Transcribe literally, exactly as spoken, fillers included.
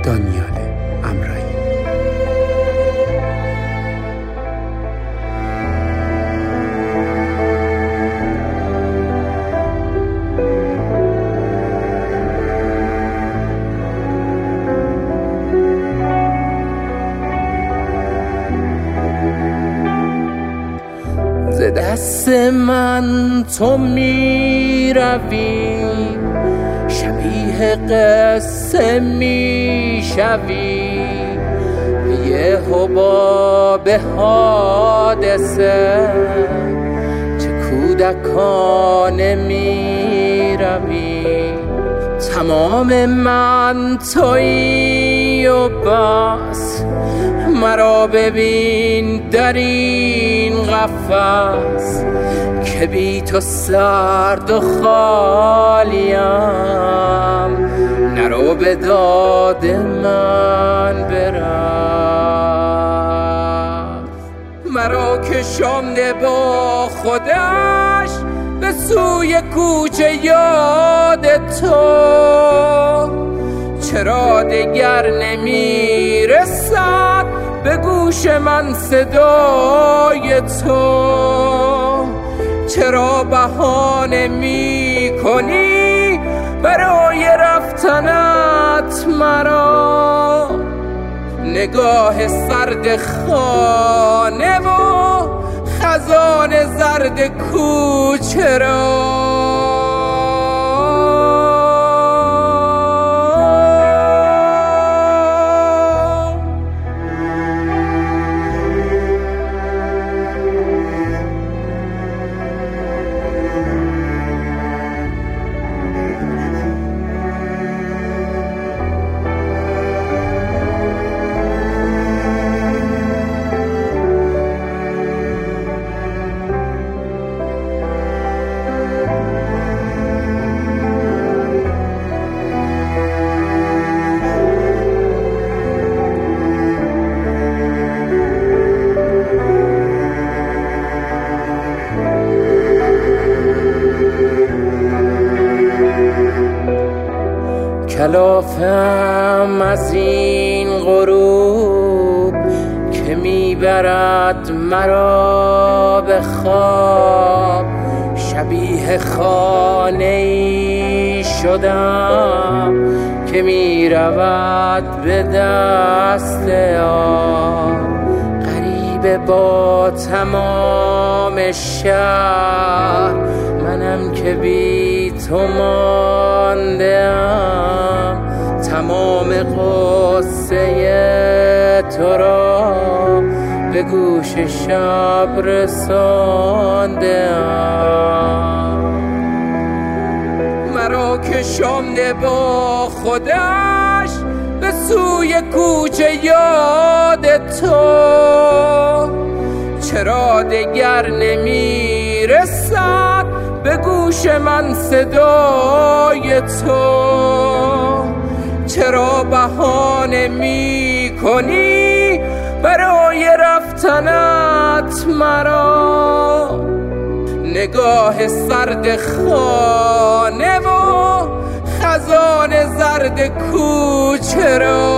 دانیال امرایی. ز دست من تو می روی، شبیه قصه می شوی، یه حباب حادثه چه کودکانه می روی. تمام من تویی و بس، مرا ببین در این قفس که بی تو سرد و خالیم. نرو به داد من برس، مرا کشانده با خودش به سوی کوچه یاد تو. چرا دگر نمی رسد به گوش من صدای تو؟ چرا بهانه می کنی برای رفتنت مرا؟ نگاه سرد خانه و خزان زرد کوچه را. کلافم از این غروب که میبرد مرا به خواب. شبیه خانه‌ای شدم که میرود به دست آب. غریبه با تمام شهر، منم که بی تو مانده‌ام. تمام قصه تو را به گوش شب رسانده‌ام. مرا کشانده با خودش به سوی کوچه یاد تو. چرا دگر نمی رسد به گوش من صدای تو؟ چرا بهانه می کنی برای رفتنت مرا؟ نگاه سرد خانه و خزان زرد کوچه را.